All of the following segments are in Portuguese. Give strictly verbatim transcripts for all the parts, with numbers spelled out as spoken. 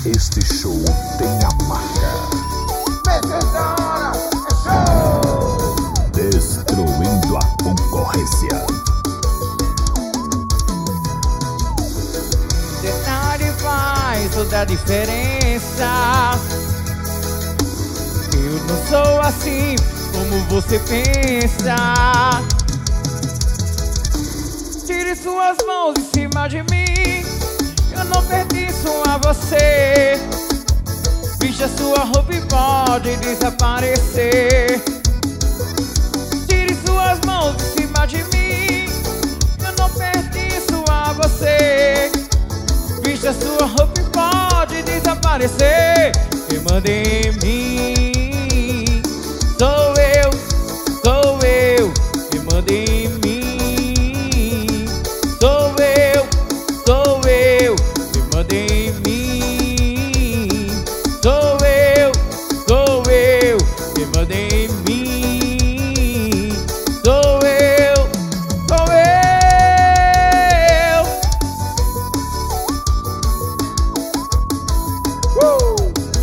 Este show tem a marca Meses da hora, é show! Destruindo a concorrência. Detalhe faz toda a diferença. Eu não sou assim como você pensa. Tire suas mãos de cima de mim, eu não pertenço a você. Vista sua roupa e pode desaparecer. Tire suas mãos de cima de mim, eu não pertenço a você. Vista sua roupa e pode desaparecer. Quem manda em mim sou eu, sou eu. Quem manda em mim sou eu, sou eu. Quem manda em mim sou eu, sou eu. Quem manda em mim sou eu, sou eu. Uh!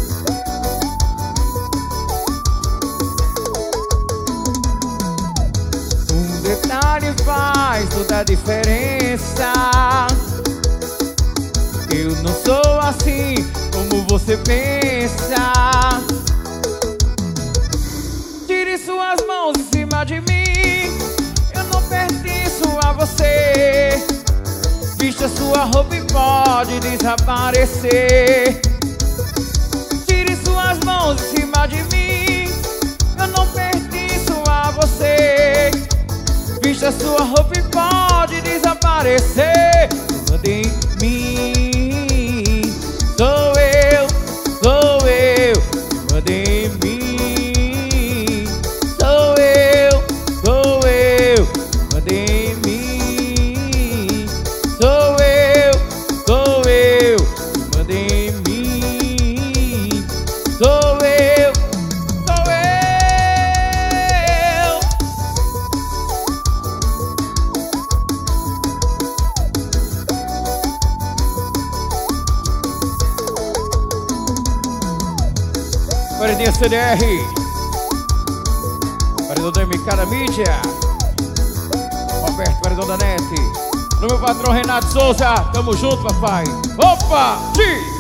Um detalhe faz toda a diferença. Eu não sou assim como você pensa. Tire suas mãos de cima de mim, eu não pertenço a você. Vista sua roupa e pode desaparecer. Tire suas mãos de cima de mim, eu não pertenço a você. Vista sua roupa e pode desaparecer. Manda em mim sou eu, sou eu. Manda em mim sou eu, sou eu. Manda em mim sou eu, sou eu. Manda em mim sou eu, sou eu. Paredinha C D R, paredão da M K da mídia, Roberto, paredão da net. No meu patrão Renato Souza, tamo junto, papai. Opa, G!